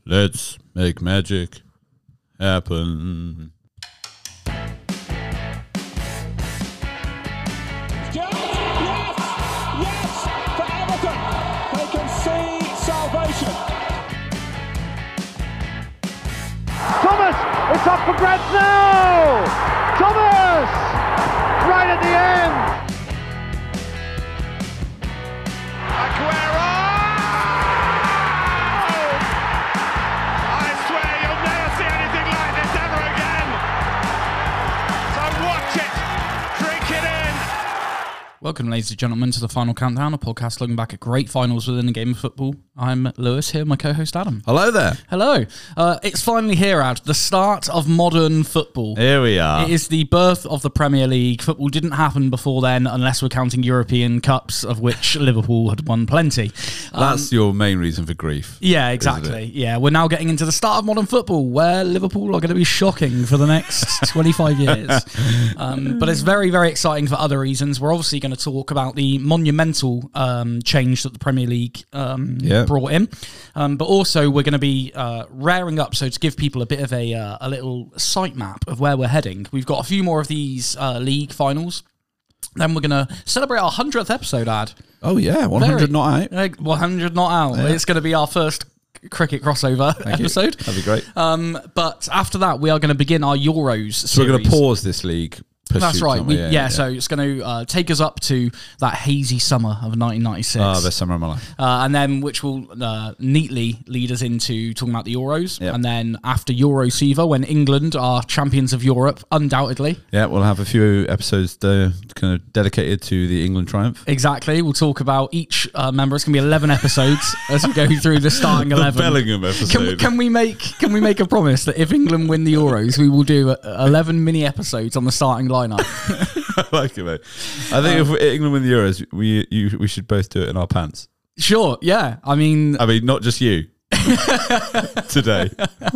Let's make magic happen. Thomas, it's up for grabs now! Thomas! Right at the end! Aguero! I swear you'll never see anything like this ever again! So watch it! Drink it in! Welcome, ladies and gentlemen, to the Final Countdown, a podcast looking back at great finals within the game of football. I'm Lewis, here with my co-host Adam. Hello there. Hello. It's finally here, Ad, the start of modern football. Here we are. It is the birth of the Premier League. Football didn't happen before then, unless we're counting European Cups, of which Liverpool had won plenty. That's your main reason for grief. Yeah, exactly. Yeah, we're now getting into the start of modern football, where Liverpool are going to be shocking for the next 25 years. But it's very, very exciting for other reasons. We're obviously going to talk about the monumental change that the Premier League brought in. But also, we're going to be raring up, so to give people a bit of a little sight map of where we're heading. We've got a few more of these league finals. Then we're going to celebrate our 100th episode, Ad. Oh, yeah. 100 not out. 100 not out. Yeah. It's going to be our first cricket crossover episode. That'd be great. But after that, we are going to begin our Euros series. So we're going to pause this league. That's right. So it's going to take us up to that hazy summer of 1996. Oh, best summer of my life. And then which will neatly lead us into talking about the Euros. Yep. And then after Eurosiva, when England are champions of Europe, undoubtedly. Yeah, we'll have a few episodes kind of dedicated to the England triumph. Exactly. We'll talk about each member. It's going to be 11 episodes as we go through the starting 11. The Bellingham episode. Can we make a promise that if England win the Euros, we will do 11 mini episodes on the starting lineup? I like it, mate. I think if England win the Euros, we should both do it in our pants. Sure, yeah. I mean, not just you. Today.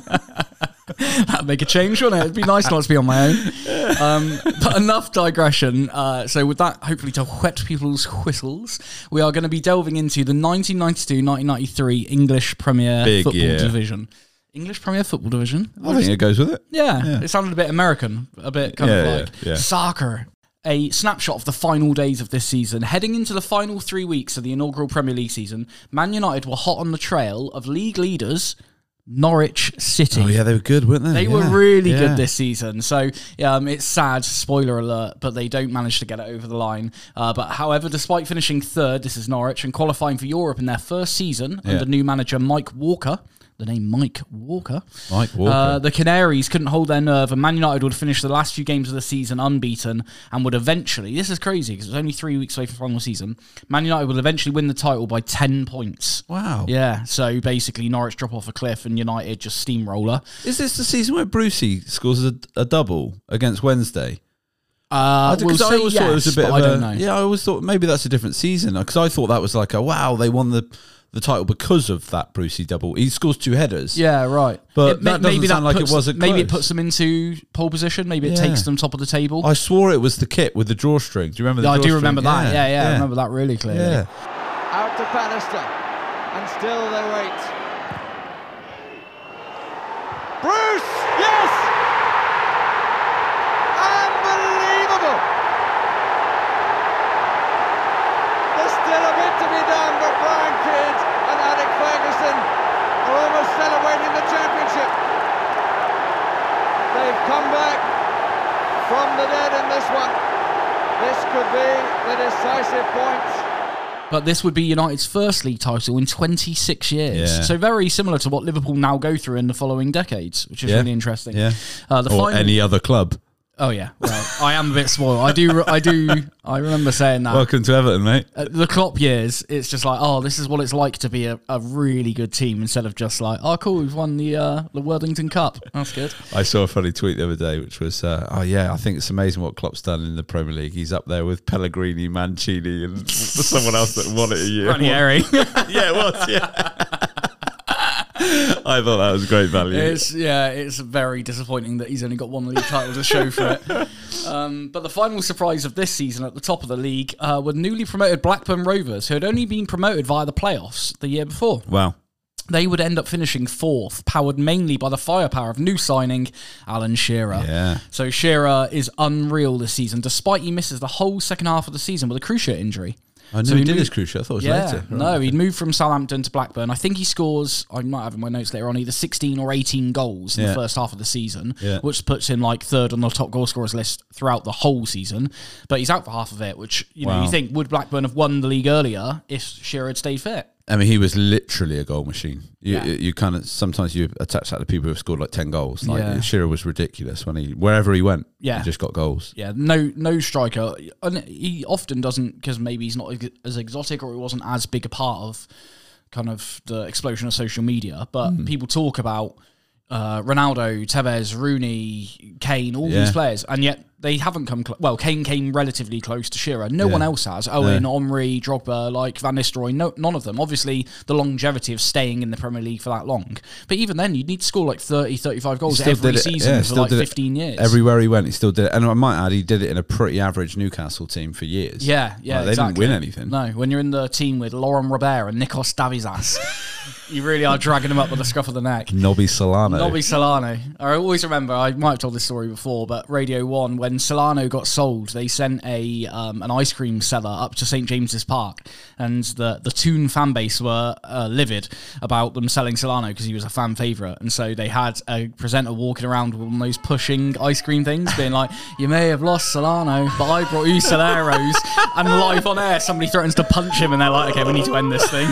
That'd make a change, wouldn't it? It'd be nice not to be on my own. But enough digression. So with that, hopefully to whet people's whistles, we are going to be delving into the 1992-1993 English Premier Football Division. English Premier Football Division. I think it goes with it. Yeah. It sounded a bit American, a bit kind of like soccer. A snapshot of the final days of this season. Heading into the final 3 weeks of the inaugural Premier League season, Man United were hot on the trail of league leaders Norwich City. Oh yeah, they were good, weren't they? They were really good this season. So it's sad, spoiler alert, but they don't manage to get it over the line. But however, despite finishing third, this is Norwich, and qualifying for Europe in their first season under new manager Mike Walker. The name Mike Walker. The Canaries couldn't hold their nerve, and Man United would finish the last few games of the season unbeaten and would eventually, this is crazy because it was only 3 weeks away from the final season, Man United would eventually win the title by 10 points. Wow. Yeah, so basically Norwich drop off a cliff and United just steamroller. Is this the season where Brucey scores a double against Wednesday? I always thought it was a bit of I don't know. Yeah, I always thought maybe that's a different season because I thought that was like they won the title because of that Brucey double. He scores 2 headers. Yeah, right. But that doesn't sound like it was a close. Maybe it puts them into pole position. Maybe it takes them top of the table. I swore it was the kit with the drawstring. Do you remember the drawstring? I do remember that. Yeah. I remember that really clearly. Yeah. Out to Bannister. And still they wait. Bruce! Yes! Unbelievable! There's still a bit to be done, but Brian Kidd and Alec Ferguson are almost celebrating the championship. They've come back from the dead in this one. This could be the decisive point. But this would be United's first league title in 26 years. Yeah. So very similar to what Liverpool now go through in the following decades, which is really interesting. Yeah. Or any other club. Oh yeah, well, I am a bit spoiled. I remember saying that. Welcome to Everton, mate. The Klopp years, it's just like, this is what it's like to be a really good team instead of just like, cool, we've won the Worthington Cup. That's good. I saw a funny tweet the other day, which was, I think it's amazing what Klopp's done in the Premier League. He's up there with Pellegrini, Mancini, and someone else that won it a year. Ranieri. Yeah, it was. Yeah. I thought that was great value. It's very disappointing that he's only got one league title to show for it. But the final surprise of this season at the top of the league were newly promoted Blackburn Rovers, who had only been promoted via the playoffs the year before. Wow. they would end up finishing 4th, powered mainly by the firepower of new signing Alan Shearer. Yeah. So Shearer is unreal this season, despite he misses the whole second half of the season with a cruciate injury. I knew So he he did moved- his cruciate. I thought it was Yeah, later. Right, no, okay. he'd moved from Southampton to Blackburn. I think he scores, I might have in my notes later on, either 16 or 18 goals in the Yeah. first half of the season, Yeah. which puts him like 3rd on the top goal scorers list throughout the whole season. But he's out for half of it, which, you know, Wow. you think, would Blackburn have won the league earlier if Shearer had stayed fit? I mean, he was literally a goal machine. Yeah. You kind of sometimes you attach that to people who have scored like 10 goals. Like Yeah. Shearer was ridiculous when wherever he went. Yeah. He just got goals. Yeah, no striker. And he often doesn't, because maybe he's not as exotic or he wasn't as big a part of kind of the explosion of social media. But people talk about Ronaldo, Tevez, Rooney, Kane, all Yeah. these players, and yet they haven't come well, Kane came relatively close to Shearer. No one else has. Owen, Omri, Drogba, like Van Nistelrooy, none of them. Obviously, the longevity of staying in the Premier League for that long. But even then, you'd need to score like 30, 35 goals Still every did it- season yeah, for still like did it 15 years. Everywhere he went, he still did it. And I might add, he did it in a pretty average Newcastle team for years. Yeah, Like, yeah, they exactly. didn't win anything. No, when you're in the team with Laurent Robert and Nikos Davizas, you really are dragging him up with the scruff of the neck. Nobby Solano. Nobby Solano. I always remember, I might have told this story before, but Radio 1, when Solano got sold, they sent an ice cream seller up to St James's Park, and the Toon fan base were livid about them selling Solano because he was a fan favourite. And so they had a presenter walking around with one of those pushing ice cream things, being like, you may have lost Solano, but I brought you Soleros. And live on air, somebody threatens to punch him, and they're like, okay, we need to end this thing.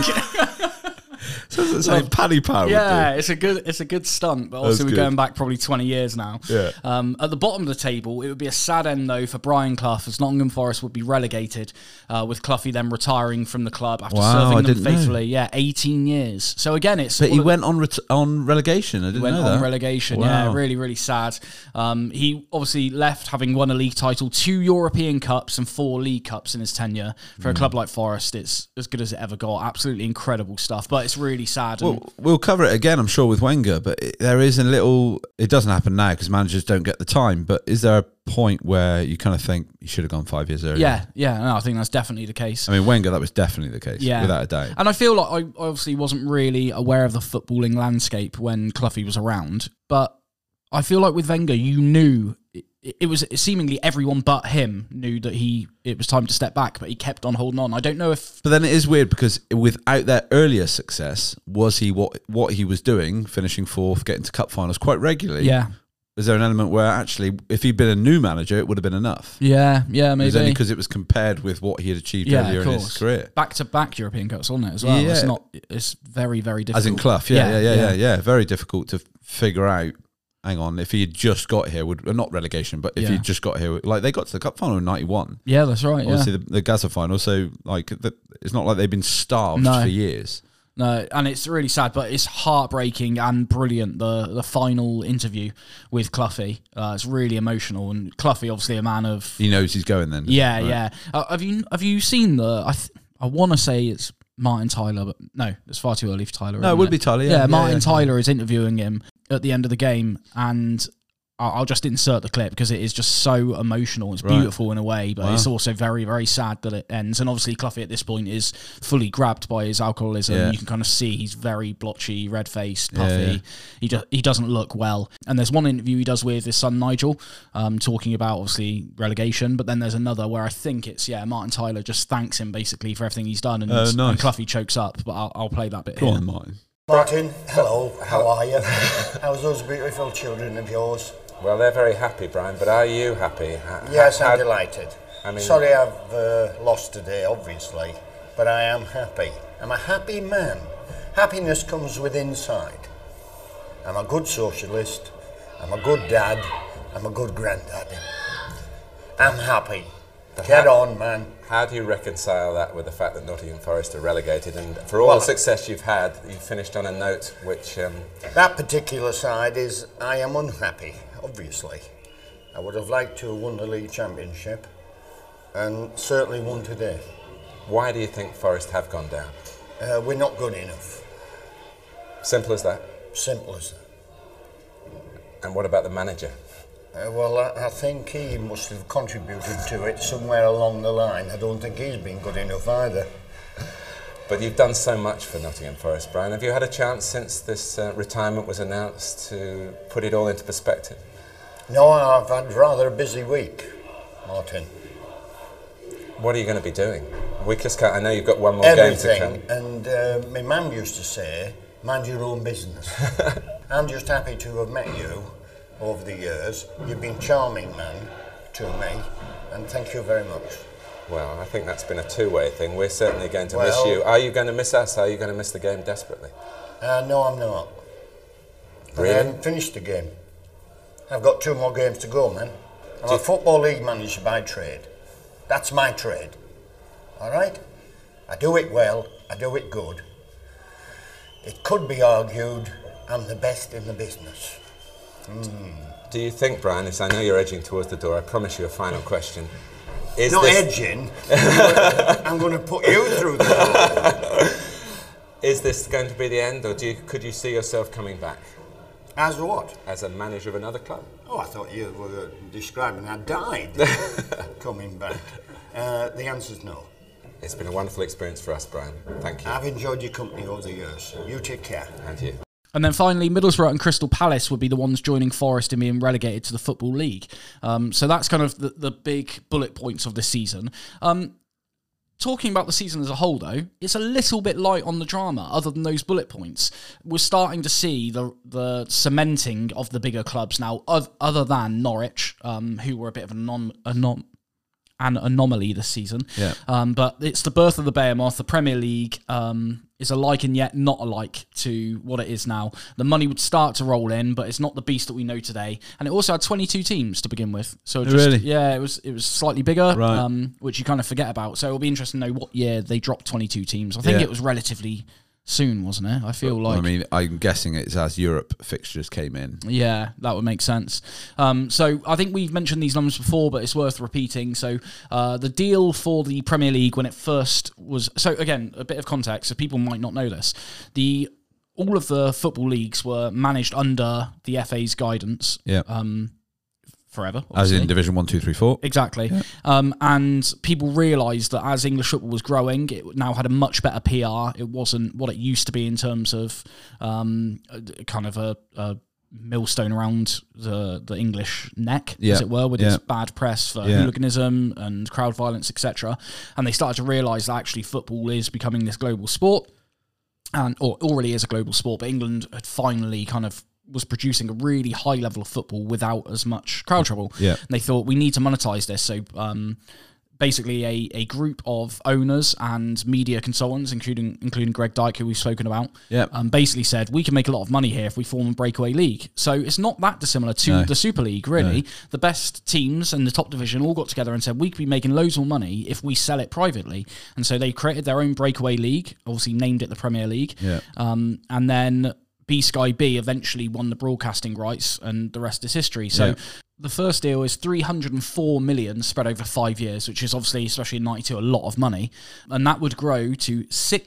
It's like Paddy Power. Yeah, it's a good stunt, but also we're good. going back probably 20 years now. Yeah. At the bottom of the table, it would be a sad end though for Brian Clough, as Nottingham Forest would be relegated, with Cloughie then retiring from the club after Wow, I serving them didn't know. faithfully. Yeah, 18 years. So again, it's But he went on relegation. I didn't went know on that. relegation. Wow. Yeah, really, really sad. He obviously left having won a league title, 2 European Cups and 4 League Cups in his tenure. For a club like Forest, it's as good as it ever got. Absolutely incredible stuff. But it's really sad. And Well, we'll cover it again, I'm sure, with Wenger, but there is a little... It doesn't happen now because managers don't get the time, but is there a point where you kind of think you should have gone 5 years earlier? yeah, no, I think that's definitely the case. I mean, Wenger, that was definitely the case, Yeah, without a doubt. And I feel like I obviously wasn't really aware of the footballing landscape when Cloughie was around, but I feel like with Wenger, you knew it was seemingly everyone but him knew that it was time to step back, but he kept on holding on. I don't know if But then it is weird because without that earlier success, was he what he was doing, finishing 4th, getting to cup finals quite regularly? yeah, Is there an element where actually, if he'd been a new manager, it would have been enough? yeah, It was only maybe. because it was compared with what he had achieved Yeah, earlier of in his course. career. Back-to-back European Cups, wasn't it, as well? Yeah. It's very, very difficult. As in Clough, yeah. Very difficult to figure out. Hang on, if he had just got here, not relegation, but if Yeah. he'd just got here, like they got to the cup final in '91. Yeah, that's right, yeah. Obviously, the Gaza final. So, like, it's not like they've been starved No. for years. No, and it's really sad, but it's heartbreaking and brilliant. The final interview with Cloughie, it's really emotional, and Cloughie, obviously a man of He knows he's going then. yeah, right? yeah. Have you seen the? I want to say it's Martin Tyler, but no, it's far too early for Tyler. No, it isn't would be Tyler. Yeah, Martin Tyler is interviewing him at the end of the game, and I'll just insert the clip because it is just so emotional. It's Right. beautiful in a way, but it's also very, very sad that it ends. And obviously, Cloughie at this point is fully grabbed by his alcoholism. Yeah. You can kind of see he's very blotchy, red-faced, puffy. He doesn't look well. And there's one interview he does with his son Nigel, talking about obviously relegation. But then there's another where I think it's Martin Tyler just thanks him basically for everything he's done, and, nice. and Cloughie chokes up. But I'll play that bit Go here. on, Martin. Martin, hello, how are you? How's those beautiful children of yours? Well, they're very happy, Brian, but are you happy? Yes, I'm delighted. I mean- Sorry I've lost today, obviously, but I am happy. I'm a happy man. Happiness comes with inside. I'm a good socialist, I'm a good dad, I'm a good granddad. I'm happy. Get on, man. How do you reconcile that with the fact that Nottingham Forest are relegated, and for all the success you've had, you finished on a note which... That particular side is I am unhappy, obviously. I would have liked to have won the league championship, and certainly won today. Why do you think Forest have gone down? We're not good enough. Simple as that. Simple as that. And what about the manager? Well, I think he must have contributed to it somewhere along the line. I don't think he's been good enough either. But you've done so much for Nottingham Forest, Brian. Have you had a chance since this retirement was announced to put it all into perspective? No, I've had rather a busy week, Martin. What are you going to be doing? I know you've got one more game to come. And my mum used to say, mind your own business. I'm just happy to have met you over the years. You've been charming, man, to me, and thank you very much. Well, I think that's been a two-way thing. We're certainly going to miss you. Are you going to miss us? Are you going to miss the game desperately? No, I'm not. Really? I haven't finished the game. I've got 2 more games to go, man. I'm a Football League manager by trade. That's my trade. All right? I do it well. I do it good. It could be argued I'm the best in the business. Do you think, Brian, as I know you're edging towards the door, I promise you a final question. Edging. I'm going to put you through the door. Is this going to be the end, or could you see yourself coming back? As what? As a manager of another club? Oh, I thought you were describing I died coming back. The answer's no. It's been a wonderful experience for us, Brian. Thank you. I've enjoyed your company over the years. You take care. And you. And then finally, Middlesbrough and Crystal Palace would be the ones joining Forest in being relegated to the Football League. So that's kind of the big bullet points of this season. Talking about the season as a whole, though, it's a little bit light on the drama, other than those bullet points. We're starting to see the cementing of the bigger clubs now, other than Norwich, who were a bit of an anomaly this season. Yeah. But it's the birth of the Behemoth. The Premier League is alike and yet not alike to what it is now. The money would start to roll in, but it's not the beast that we know today. And it also had 22 teams to begin with. So Really? Yeah, it was slightly bigger, Right. which you kind of forget about. So it'll be interesting to know what year they dropped 22 teams. I think it was relatively soon, wasn't it? I feel like... I mean, I'm guessing it's as Europe fixtures came in. Yeah, that would make sense. So I think we've mentioned these numbers before, but it's worth repeating. So the deal for the Premier League when it first was... So again, a bit of context, so people might not know this. All of the football leagues were managed under the FA's guidance. Yeah. Forever, obviously. As in Division 1, 2, 3, 4. Exactly. Yeah. And people realised that as English football was growing, it now had a much better PR. It wasn't what it used to be in terms of kind of a millstone around the English neck, as it were, with its bad press for hooliganism and crowd violence, etc. And they started to realise that actually football is becoming this global sport, or already is a global sport, but England had finally kind of was producing a really high level of football without as much crowd trouble. Yeah. And they thought, we need to monetize this. So basically a group of owners and media consultants, including Greg Dyke, who we've spoken about, basically said, we can make a lot of money here if we form a breakaway league. So it's not that dissimilar to the Super League, really. No. The best teams in the top division all got together and said, we could be making loads more money if we sell it privately. And so they created their own breakaway league, obviously named it the Premier League. Yeah. And then B-Sky B eventually won the broadcasting rights, and the rest is history. So the first deal is 304 million spread over 5 years, which is obviously, especially in 92, a lot of money. And that would grow to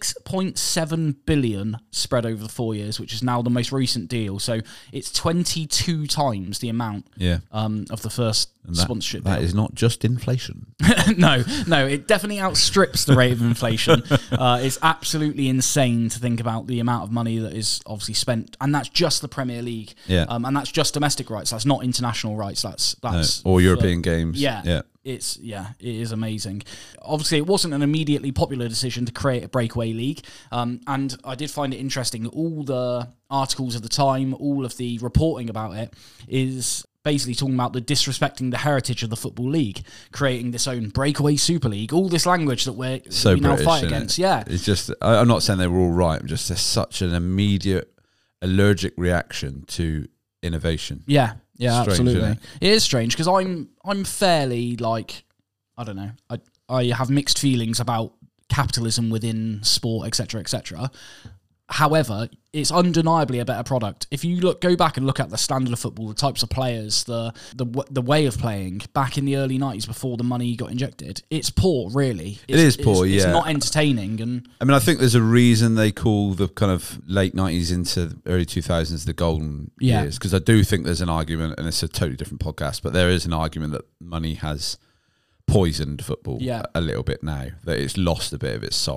6.7 billion spread over the 4 years, which is now the most recent deal. So it's 22 times the amount of the first sponsorship deal. That is not just inflation. No, it definitely outstrips the rate of inflation. It's absolutely insane to think about the amount of money that is obviously spent, and that's just the Premier League. Yeah. And that's just domestic rights. That's not international rights. That's or European games. Yeah. It is amazing. Obviously, it wasn't an immediately popular decision to create a breakaway league, and I did find it interesting. All the articles of the time, all of the reporting about it is basically talking about the disrespecting the heritage of the Football League, creating this own breakaway Super League, all this language that we now fight against. Yeah, it's just, I'm not saying they were all right. I'm just, there's such an immediate allergic reaction to innovation. Yeah, strange, absolutely. It is strange because I'm fairly like, I don't know, I have mixed feelings about capitalism within sport, etc., etc. However, it's undeniably a better product. If you go back and look at the standard of football, the types of players, the way of playing back in the early 90s before the money got injected, it's poor, really. It's poor. It's not entertaining. And I mean, I think there's a reason they call the kind of late 90s into early 2000s the golden years, because I do think there's an argument, and it's a totally different podcast, but there is an argument that money has poisoned football a little bit now, that it's lost a bit of its soul.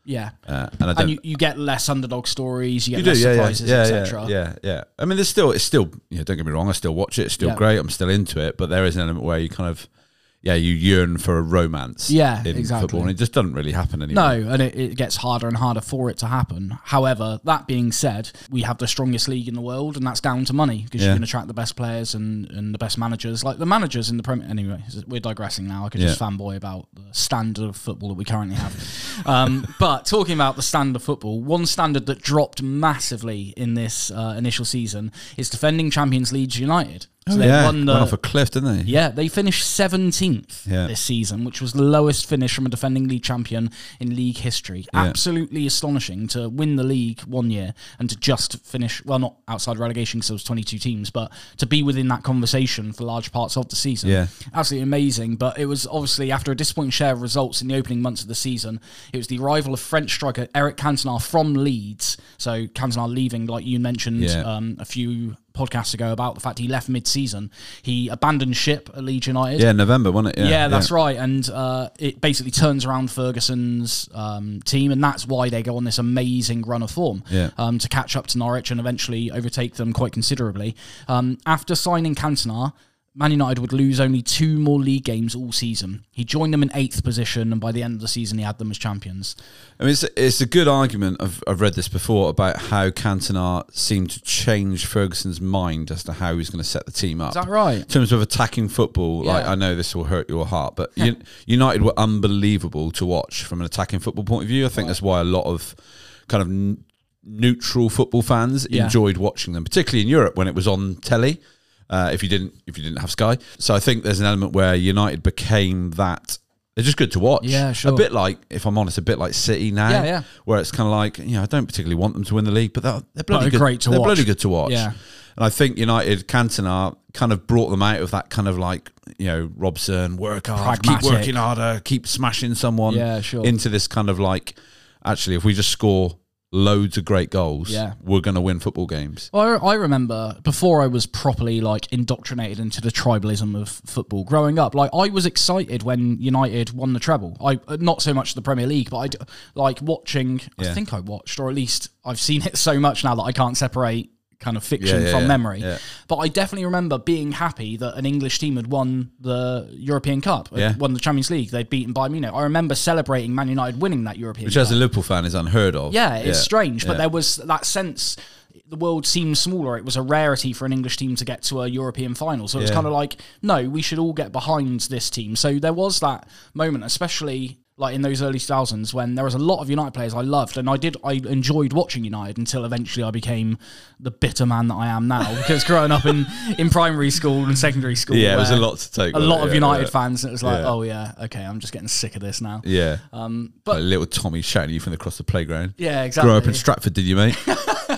Yeah, and you get less underdog stories, you get less surprises, etc. Yeah. I mean, it's still, don't get me wrong, I still watch it. It's still great. I'm still into it, but there is an element where you kind of, you yearn for a romance. In football, and it just doesn't really happen anymore. No, and it gets harder and harder for it to happen. However, that being said, we have the strongest league in the world, and that's down to money because you can attract the best players and the best managers. Like the managers in the Premier. Anyway, we're digressing now. I could just fanboy about the standard of football that we currently have. But talking about the standard of football, one standard that dropped massively in this initial season is defending champions Leeds United. So they went off a cliff, didn't they? Yeah, they finished 17th this season, which was the lowest finish from a defending league champion in league history. Absolutely astonishing to win the league one year and to just finish, well, not outside relegation because there was 22 teams, but to be within that conversation for large parts of the season. Yeah. Absolutely amazing, but it was obviously after a disappointing share of results in the opening months of the season, it was the arrival of French striker Eric Cantona from Leeds. So Cantona leaving, like you mentioned a few podcasts ago about the fact he left mid-season. He abandoned ship at Leeds United. Yeah, November, wasn't it? Yeah, that's right. And it basically turns around Ferguson's team, and that's why they go on this amazing run of form to catch up to Norwich and eventually overtake them quite considerably. After signing Cantona, Man United would lose only 2 more league games all season. He joined them in 8th position, and by the end of the season, he had them as champions. I mean, it's a good argument. I've read this before about how Cantona seemed to change Ferguson's mind as to how he was going to set the team up. Is that right? In terms of attacking football, like I know this will hurt your heart, but United were unbelievable to watch from an attacking football point of view. I think that's why a lot of kind of neutral football fans enjoyed watching them, particularly in Europe when it was on telly. If you didn't have Sky. So I think there's an element where United became that. They're just good to watch. Yeah, sure. A bit like, if I'm honest, a bit like City now. Where it's kind of like, I don't particularly want them to win the league, but they're bloody good. Great to watch. They're bloody good to watch. Yeah. And I think United, Cantona kind of brought them out of that kind of like, Robson, work hard, pragmatic. keep working harder, keep smashing someone into this kind of like, actually, if we just score loads of great goals, we're going to win football games. Well, I remember before I was properly like indoctrinated into the tribalism of football growing up, like I was excited when United won the treble. Not so much the Premier League, but I like watching, I think I watched, or at least I've seen it so much now that I can't separate kind of fiction from memory. But I definitely remember being happy that an English team had won the European Cup, won the Champions League. They'd beaten Bayern Munich. I remember celebrating Man United winning that European Cup. Which, as a Liverpool fan, is unheard of. Yeah, it's strange, but there was that sense. The world seemed smaller. It was a rarity for an English team to get to a European final. So it's kind of like, no, we should all get behind this team. So there was that moment, especially like in those early 2000s when there was a lot of United players I loved, and I enjoyed watching United until eventually I became the bitter man that I am now, because growing up in primary school and secondary school, it was a lot to take. A lot of United fans, and it was like, okay, I'm just getting sick of this now. Yeah. But like little Tommy shouting at you from across the playground. Yeah, exactly. Grew up in Stratford, did you, mate?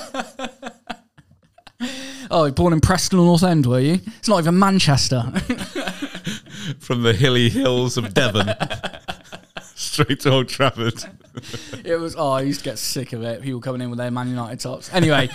Oh, born in Preston North End, were you? It's not even Manchester. From the hilly hills of Devon. Straight to Old Trafford. It was, I used to get sick of it. People coming in with their Man United tops. Anyway,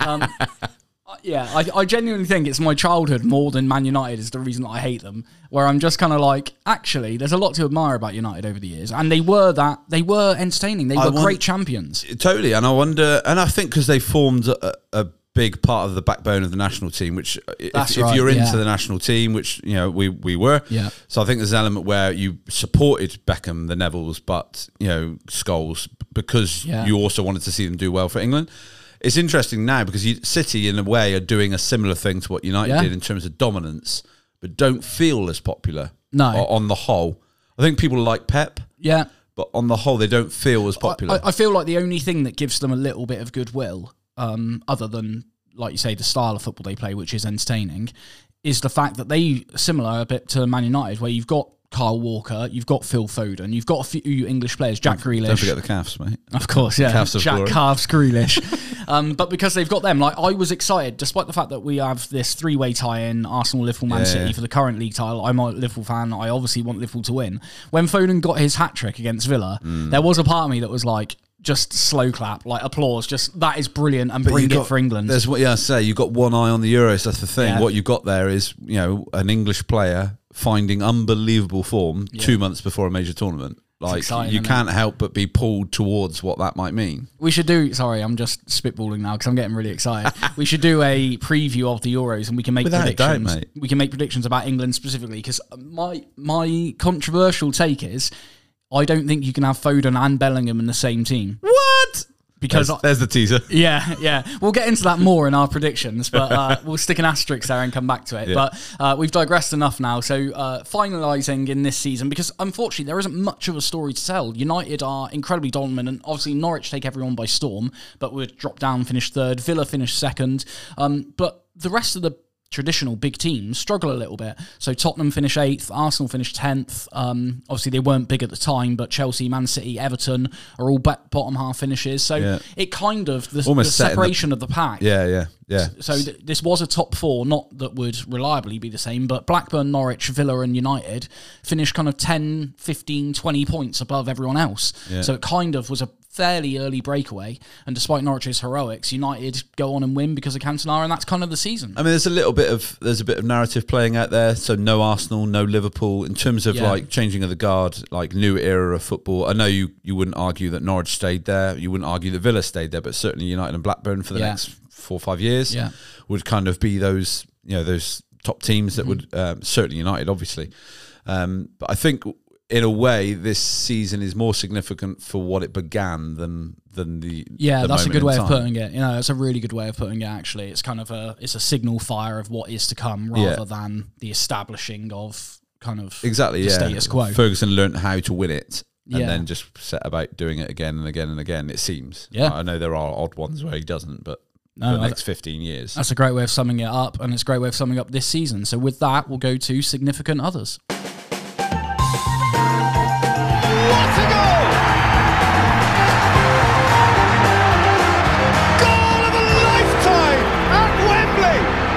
I genuinely think it's my childhood more than Man United is the reason that I hate them, where I'm just kind of like, actually, there's a lot to admire about United over the years. And they were entertaining. They were great champions. Totally. And I wonder, and I think because they formed a big part of the backbone of the national team, which if you're into the national team, which we were, so I think there's an element where you supported Beckham, the Nevilles, but Scholes, because you also wanted to see them do well for England. It's interesting now because City in a way are doing a similar thing to what United did in terms of dominance, but don't feel as popular. On the whole, I think people like Pep, but on the whole they don't feel as popular. I feel like the only thing that gives them a little bit of goodwill, other than, like you say, the style of football they play, which is entertaining, is the fact that they similar a bit to Man United, where you've got Kyle Walker, you've got Phil Foden, you've got a few English players, Jack Grealish. Don't forget the calves, mate. Of course, yeah. Calves Grealish. But because they've got them, like I was excited, despite the fact that we have this three-way tie-in, Arsenal, Liverpool, Man City for the current league title. I'm a Liverpool fan. I obviously want Liverpool to win. When Foden got his hat-trick against Villa, there was a part of me that was like, just slow clap, like applause, just that is brilliant, and bring it for England. There's what I say, you've got one eye on the Euros, that's the thing. What you've got there is, an English player finding unbelievable form 2 months before a major tournament. Like, you can't help but be pulled towards what that might mean. We should do, sorry, I'm just spitballing now because I'm getting really excited. We should do a preview of the Euros and we can make predictions. Doubt, we can make predictions about England specifically, because my controversial take is I don't think you can have Foden and Bellingham in the same team. What? Because there's the teaser. Yeah. We'll get into that more in our predictions, but we'll stick an asterisk there and come back to it. Yeah. But we've digressed enough now. So finalising in this season, because unfortunately there isn't much of a story to tell. United are incredibly dominant. Obviously Norwich take everyone by storm, but would drop down, finish third. Villa finished second. But the rest of the traditional big teams struggle a little bit. So Tottenham finish 8th, Arsenal finished 10th. Obviously they weren't big at the time, but Chelsea, Man City, Everton are all bottom half finishes. So it kind of, the separation of the pack. Yeah. So this was a top 4, not that would reliably be the same, but Blackburn, Norwich, Villa and United finished kind of 10, 15, 20 points above everyone else. Yeah. So it kind of was a fairly early breakaway, and despite Norwich's heroics, United go on and win because of Cantona, and that's kind of the season. I mean, there's a bit of narrative playing out there. So no Arsenal, no Liverpool, in terms of like changing of the guard, like new era of football. I know you wouldn't argue that Norwich stayed there, you wouldn't argue that Villa stayed there, but certainly United and Blackburn for the next 4 or 5 years would kind of be those top teams that would certainly United, obviously. But I think, in a way, this season is more significant for what it began than the that's a good way of putting it. It's a really good way of putting it. Actually, it's kind of a signal fire of what is to come rather than the establishing of kind of the status quo. Ferguson learned how to win it. And then just set about doing it again and again and again. It seems. Yeah, I know there are odd ones where he doesn't, but for the next 15 years. That's a great way of summing it up, and it's a great way of summing up this season. So with that, we'll go to significant others. What a goal! Goal of a lifetime at Wembley!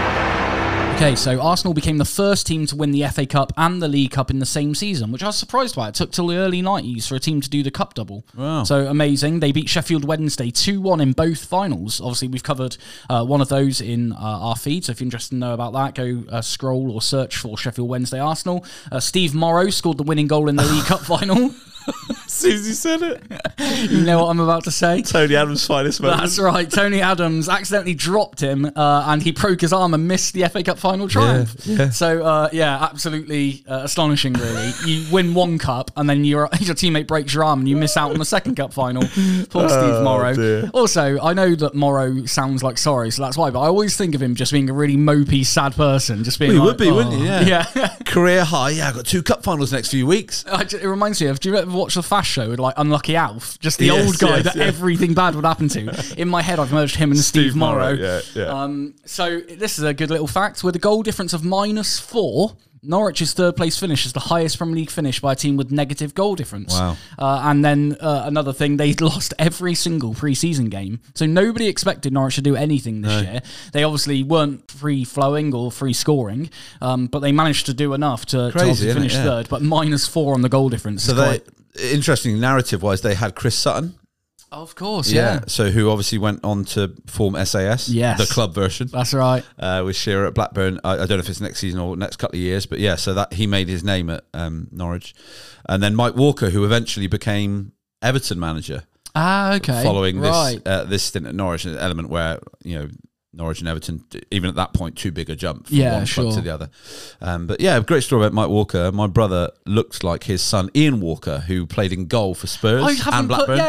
Okay, so Arsenal became the first team to win the FA Cup and the League Cup in the same season, which I was surprised by. It took till the early 90s for a team to do the cup double. Wow. So amazing. They beat Sheffield Wednesday 2-1 in both finals. Obviously, we've covered one of those in our feed, so if you're interested to know about that, go scroll or search for Sheffield Wednesday Arsenal. Steve Morrow scored the winning goal in the League Cup final. As soon as you said it. You know what I'm about to say? Tony Adams' finest moment. That's right. Tony Adams accidentally dropped him and he broke his arm and missed the FA Cup final triumph. Yeah. So, absolutely astonishing, really. You win one cup and then your teammate breaks your arm and you miss out on the second cup final. Poor Steve Morrow. Dear. Also, I know that Morrow sounds like sorry, so that's why, but I always think of him just being a really mopey, sad person. Just being would be, wouldn't he? Yeah. Career high. Yeah, I've got 2 cup finals next few weeks. It reminds me of, do you ever watch the Fast Show with like Unlucky Alf? Just the old guy that everything bad would happen to. In my head, I've merged him and Steve Morrow. Yeah. So this is a good little fact. With a goal difference of -4, Norwich's third place finish is the highest Premier League finish by a team with negative goal difference. Wow. And then another thing, they lost every single pre-season game. So nobody expected Norwich to do anything this year. They obviously weren't free-flowing or free-scoring, but they managed to do enough to finish third. But -4 on the goal difference. So interesting, narrative-wise, they had Chris Sutton. Of course, yeah. So who obviously went on to form SAS, the club version. That's right. With Shearer at Blackburn. I don't know if it's next season or next couple of years, but so that he made his name at Norwich. And then Mike Walker, who eventually became Everton manager. Okay. Following this stint at Norwich, an element where, Norwich and Everton, even at that point, too big a jump from one club to the other. But a great story about Mike Walker. My brother looks like his son, Ian Walker, who played in goal for Spurs and Blackburn.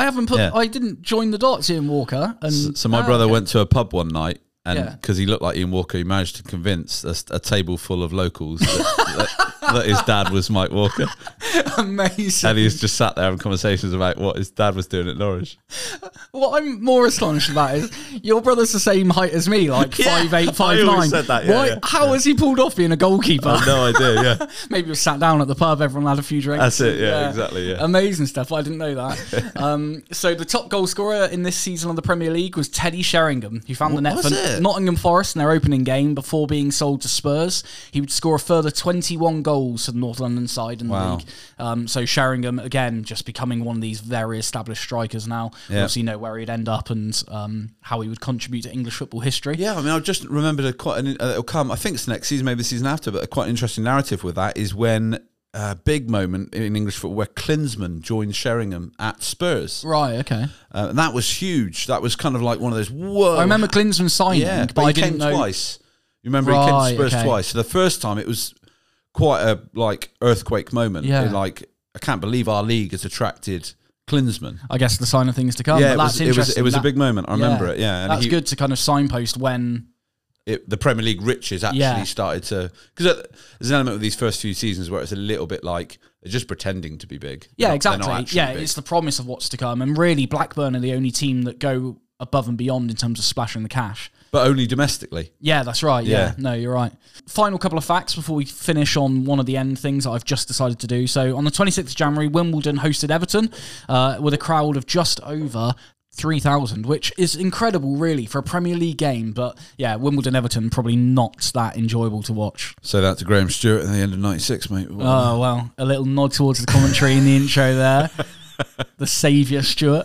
I didn't join the dots, Ian Walker. And so my brother went to a pub one night, and because he looked like Ian Walker, he managed to convince a table full of locals that his dad was Mike Walker. Amazing. And he's just sat there having conversations about what his dad was doing at Norwich. What I'm more astonished about is your brother's the same height as me, like 5'8", 5'9". I always said that, How has he pulled off being a goalkeeper? I have no idea, Maybe he was sat down at the pub, everyone had a few drinks. That's it, exactly, Amazing stuff, I didn't know that. So the top goal scorer in this season of the Premier League was Teddy Sheringham. He found the net for Nottingham Forest in their opening game before being sold to Spurs. He would score a further 21 goals for the North London side in the league. So Sheringham, again, just becoming one of these very established strikers now. Obviously, know where he'd end up and how he would contribute to English football history. Yeah, I mean, I've just remembered it'll come, I think it's next season, maybe the season after, but a quite interesting narrative with that is when big moment in English football where Klinsmann joined Sheringham at Spurs. Right, okay. And that was huge. That was kind of like one of those, whoa. I remember Klinsmann signing, but I didn't know. Twice. You remember he came to Spurs twice. So the first time it was quite a earthquake moment. Yeah. Like, I can't believe our league has attracted Klinsmann. I guess the sign of things to come. Yeah, but that's interesting. It was a big moment. I remember it. Yeah, and that's good to kind of signpost when the Premier League riches actually started to, because there's an element of these first few seasons where it's a little bit like they're just pretending to be big. Yeah, exactly. Yeah, it's the promise of what's to come, and really Blackburn are the only team that go above and beyond in terms of splashing the cash. But only domestically. Yeah, that's right. Yeah. No, you're right. Final couple of facts before we finish on one of the end things that I've just decided to do. So on the 26th of January, Wimbledon hosted Everton with a crowd of just over 3,000, which is incredible, really, for a Premier League game. But yeah, Wimbledon-Everton, probably not that enjoyable to watch. So that's Graham Stewart at the end of 96, mate. Oh, well, a little nod towards the commentary in the intro there. The saviour Stuart.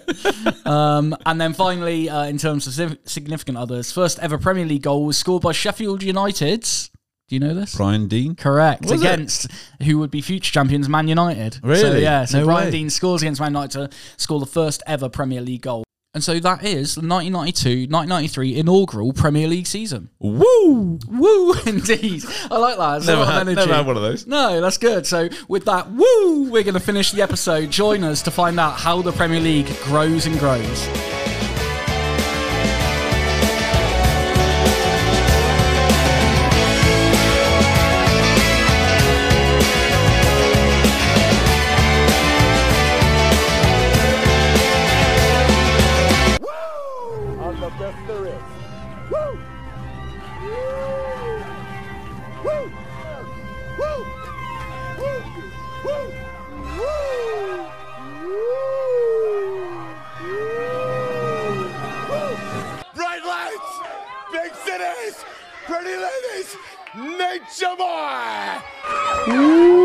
And then finally, in terms of significant others, first ever Premier League goal was scored by Sheffield United. Do you know this? Brian Deane? Correct. Was against who would be future champions, Man United. Really? So Brian Deane scores against Man United to score the first ever Premier League goal. And so that is the 1992-1993 inaugural Premier League season. Woo! Woo, indeed. I like that. Never had one of those. No, that's good. So with that, woo, we're going to finish the episode. Join us to find out how the Premier League grows and grows. Pretty ladies, Nature Boy!